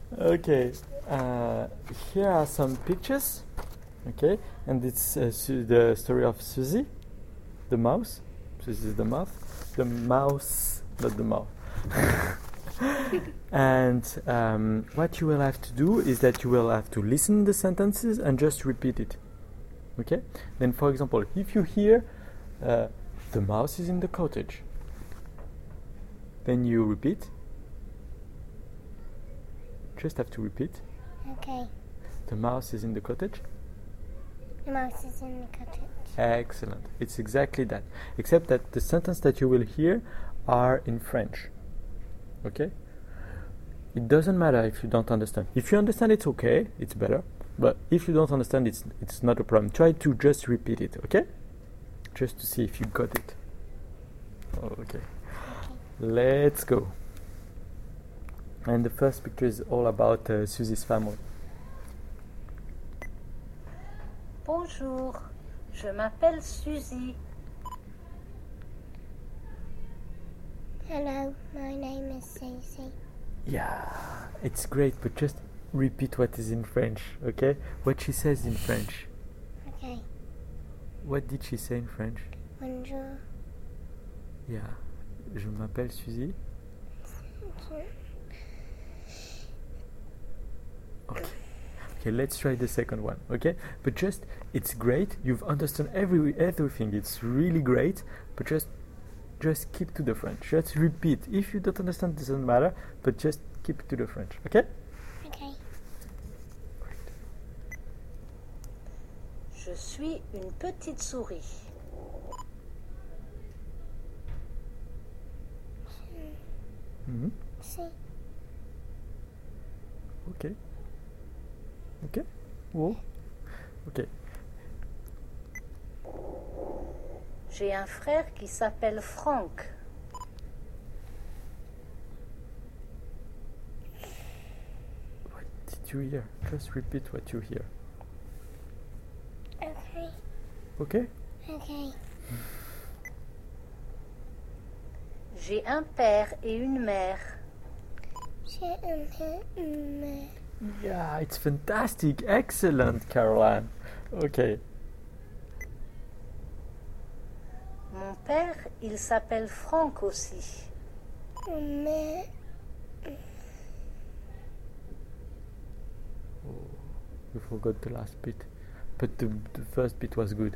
Okay, here are some pictures. Okay, and it's the story of Susie, the mouse. Susie is the mouth. The mouse, not the mouth. And what you will have to do is that you will have to listen the sentences and just repeat it. Okay? Then, for example, if you hear the mouse is in the cottage, then you repeat. Just have to repeat. Okay. The mouse is in the cottage. The mouse is in the cottage. Excellent. It's exactly that. Except that the sentence that you will hear are in French. Okay? It doesn't matter if you don't understand. If you understand, it's okay. It's better. But if you don't understand, it's not a problem. Try to just repeat it. Okay? Just to see if you got it. Okay. Let's go. And the first picture is all about Susie's family. Bonjour, je m'appelle Suzy. Hello, my name is Susie. Yeah, it's great, but just repeat what is in French, okay? What she says in French. Okay. What did she say in French? Bonjour. Yeah. Je m'appelle Suzy. Okay. Okay, let's try the second one, okay? But just, it's great. You've understood everything. It's really great. But just keep to the French. Just repeat. If you don't understand, it doesn't matter. But just keep to the French, okay? Okay. Je suis une petite souris. Mm-hmm. See. Okay. Okay. Whoa. Okay. J'ai un frère qui s'appelle Franck. What did you hear? Just repeat what you hear. Okay. Okay? Okay. J'ai un père et une mère. J'ai une mère. Yeah, it's fantastic. Excellent, Caroline. Okay. Mon père, il s'appelle Franck aussi. Une mère. You forgot the last bit. But the first bit was good.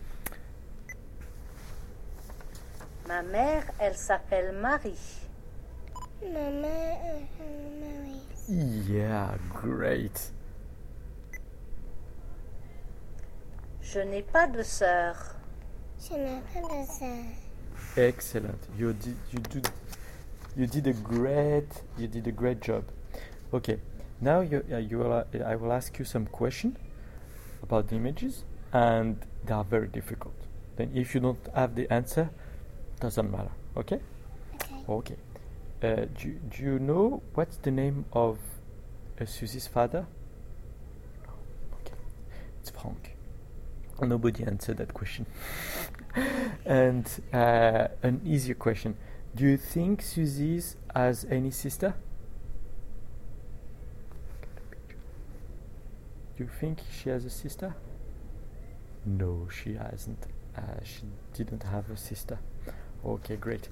Ma mère, elle s'appelle Marie. Ma mère Marie. Yeah, great. Je n'ai pas de sœur. Je n'ai pas de sœur. Excellent. You did a great job. Okay. Now I will ask you some questions about the images, and they are very difficult. Then if you don't have the answer, doesn't matter. Okay? Okay. Okay. Do you know what's the name of Susie's father? Okay. It's Frank. Nobody answered that question. And an easier question. Do you think Susie has any sister? Do you think she has a sister? No, she hasn't. She didn't have a sister. Okay, great.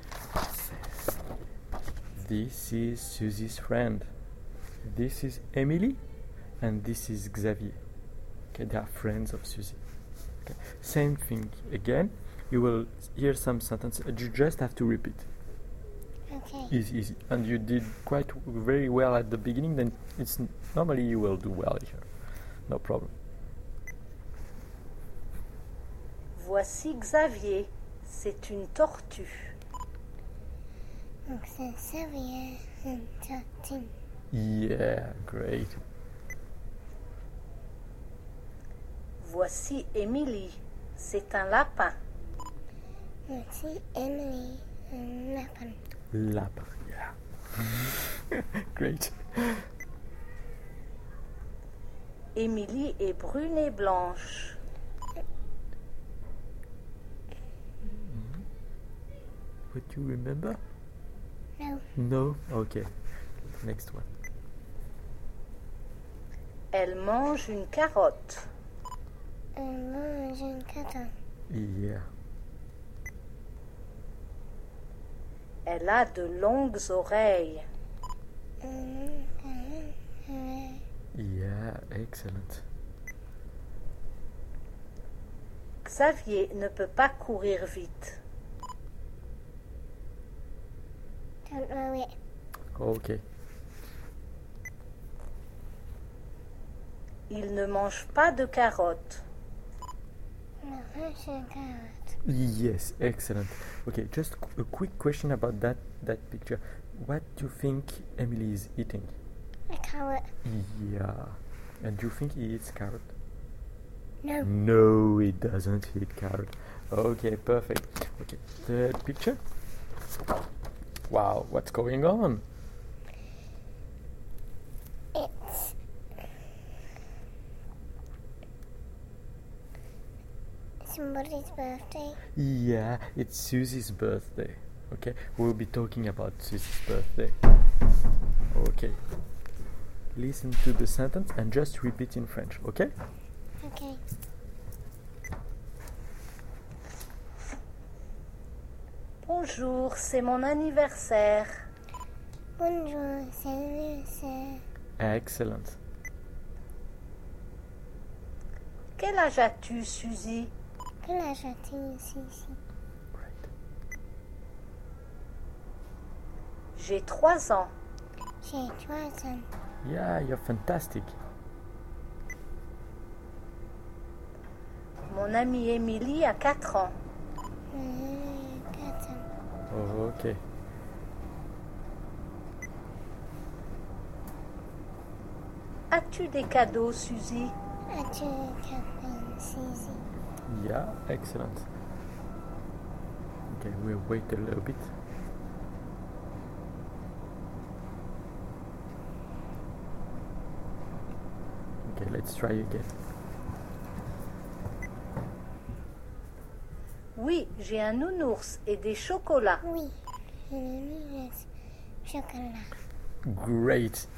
This is Susie's friend. This is Emily, and this is Xavier. Okay, they are friends of Susie. Okay. Same thing again. You will hear some sentences. You just have to repeat. Okay. Easy. And you did very well at the beginning. Then normally you will do well here. No problem. Voici Xavier. C'est une tortue. Donc c'est Xavier, une tortue. Yeah, great. Voici Émilie. C'est un lapin. Voici Emily, un lapin. Lapin, yeah. Great. Émilie est brune et blanche. What you remember? No. No? Okay. Next one. Elle mange une carotte. Elle mange une carotte. Yeah. Elle a de longues oreilles. Yeah, excellent. Xavier ne peut pas courir vite. Don't know it. Okay. Il ne mange pas de carottes. Mange une carotte. Yes, excellent. Okay, just a quick question about that picture. What do you think Emily is eating? A carrot. Yeah. And do you think he eats carrot? No. No, he doesn't eat carrot. Okay, perfect. Okay, third picture. Wow, what's going on? It's somebody's birthday. Yeah, it's Susie's birthday. Okay, we'll be talking about Susie's birthday. Okay. Listen to the sentence and just repeat in French, okay? Okay. Bonjour, c'est mon anniversaire. Bonjour, c'est l'anniversaire. Excellent. Quel âge as-tu, Suzy? Quel âge as-tu ici? Right. J'ai 3 ans. J'ai 3 ans. Yeah, you're fantastic. Mon amie Émilie a 4 ans. 4 ans. Oh, okay. As-tu des cadeaux, Suzy? As-tu capable Suzy? Yeah, excellent. Okay, we'll wait a little bit. Okay, let's try again. Oui, j'ai un nounours et des chocolats. Oui. J'ai le chocolat. Great.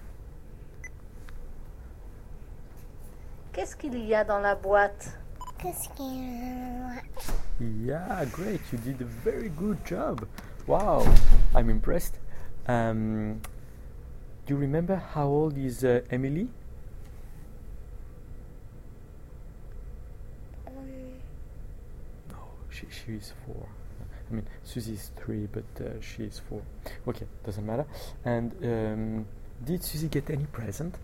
Qu'est-ce qu'il y a dans la boîte? Qu'est-ce qu'il y a dans la boîte? Yeah, great. You did a very good job. Wow, I'm impressed. Do you remember how old is Emily? No, she is 4. I mean, Susie is 3, but she is 4. Okay, doesn't matter. And did Susie get any present?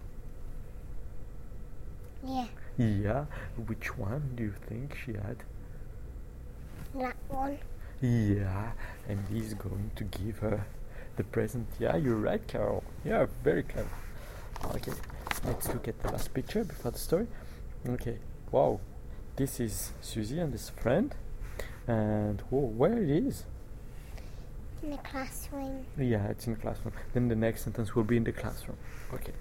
Yeah. Yeah. Which one do you think she had? That one. Yeah, and he's going to give her the present. Yeah, you're right, Carol. Yeah, very clever. Okay, let's look at the last picture before the story. Okay, wow, this is Susie and his friend, and whoa, where it is? In the classroom. Yeah, it's in the classroom. Then the next sentence will be in the classroom. Okay.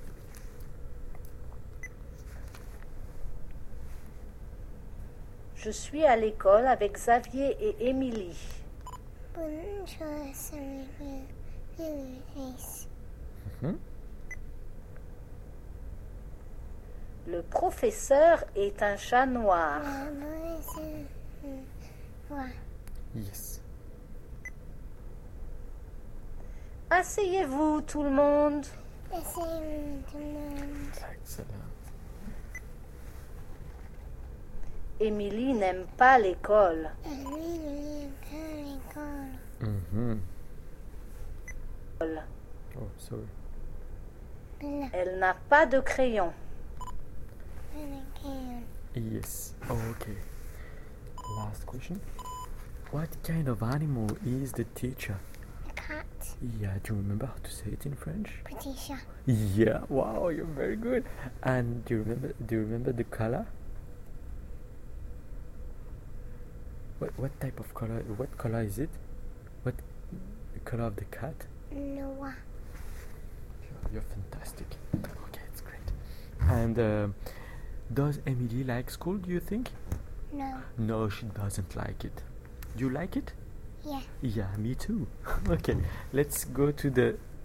Je suis à l'école avec Xavier et Émilie. Bonjour, c'est Mhm. Le professeur est un chat noir. Yes. Asseyez-vous, tout le monde. Excellent. Émilie n'aime pas l'école. Mhm. Oh, sorry. Elle n'a pas de crayon. Yes. Okay. Last question. What kind of animal is the teacher? A cat. Yeah, do you remember how to say it in French? Pretty sure. Yeah, wow, you're very good. And do you remember the color? What type of color? What color is it? What the color of the cat? Noah. You're fantastic. Okay, it's great. And does Emily like school, do you think? No. No, she doesn't like it. Do you like it? Yeah. Yeah, me too. Okay, let's go to the